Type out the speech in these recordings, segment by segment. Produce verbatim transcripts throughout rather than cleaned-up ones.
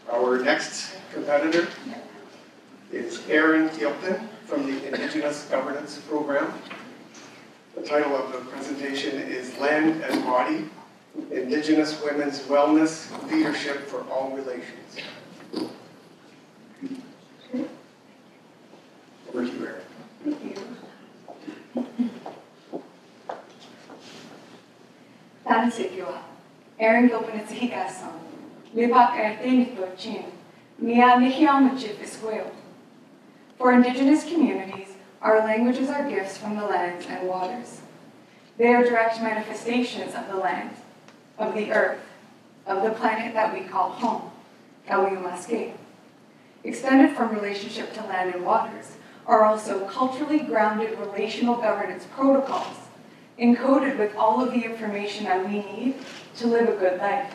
Our next competitor is Erin Gilpin from the Indigenous Governance Program. The title of the presentation is Land and Body, Indigenous Women's Wellness Leadership for All Relations. Over to you, Erin. Thank you. Tansikyo, Erin Gilpin at Hikason, Lipak Ertenito Chin, Mia Nihiamachip Isqueo. For Indigenous communities, our languages are gifts from the lands and waters. They are direct manifestations of the land, of the earth, of the planet that we call home, Kawiumaske. Extended from relationship to land and waters are also culturally grounded relational governance protocols, encoded with all of the information that we need to live a good life.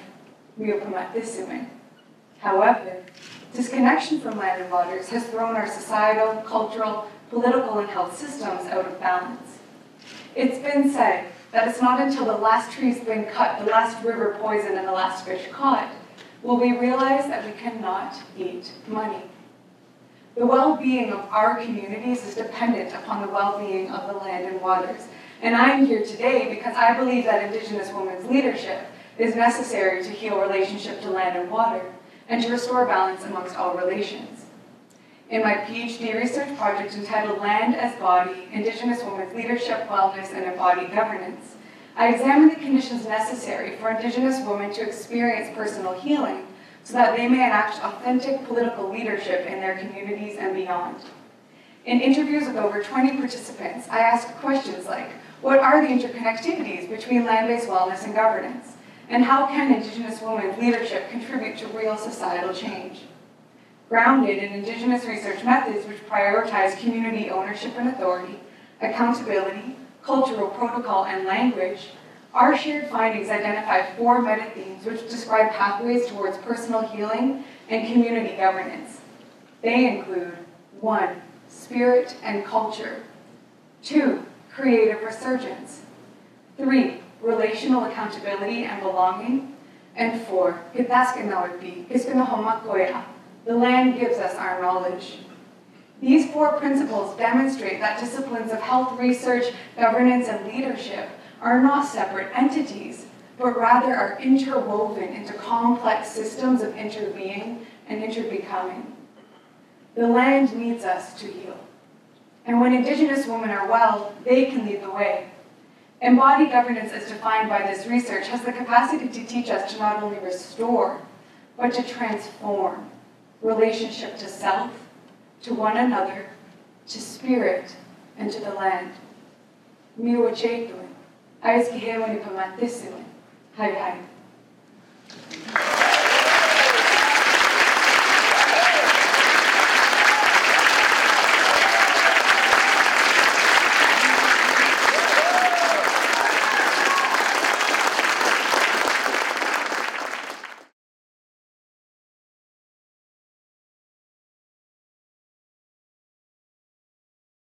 However, disconnection from land and waters has thrown our societal, cultural, political, and health systems out of balance. It's been said that it's not until the last tree's been cut, the last river poisoned, and the last fish caught will we realize that we cannot eat money. The well-being of our communities is dependent upon the well-being of the land and waters. And I'm here today because I believe that Indigenous women's leadership is necessary to heal relationship to land and water and to restore balance amongst all relations. In my PhD research project entitled Land as Body, Indigenous Women's Leadership, Wellness, and Embodied Governance, I examined the conditions necessary for Indigenous women to experience personal healing so that they may enact authentic political leadership in their communities and beyond. In interviews with over twenty participants, I asked questions like, what are the interconnectivities between land-based wellness and governance? And how can Indigenous women's leadership contribute to real societal change? Grounded in Indigenous research methods which prioritize community ownership and authority, accountability, cultural protocol, and language, our shared findings identify four meta-themes which describe pathways towards personal healing and community governance. They include, one, spirit and culture, two, creative resurgence, three, relational accountability and belonging, and four, the land gives us our knowledge. These four principles demonstrate that disciplines of health research, governance, and leadership are not separate entities, but rather are interwoven into complex systems of interbeing and interbecoming. The land needs us to heal. And when Indigenous women are well, they can lead the way. Embodied governance, as defined by this research, has the capacity to teach us to not only restore, but to transform relationship to self, to one another, to spirit, and to the land. Miwa chetuin, ais kihewa ni pamatisiwin. Hai hai.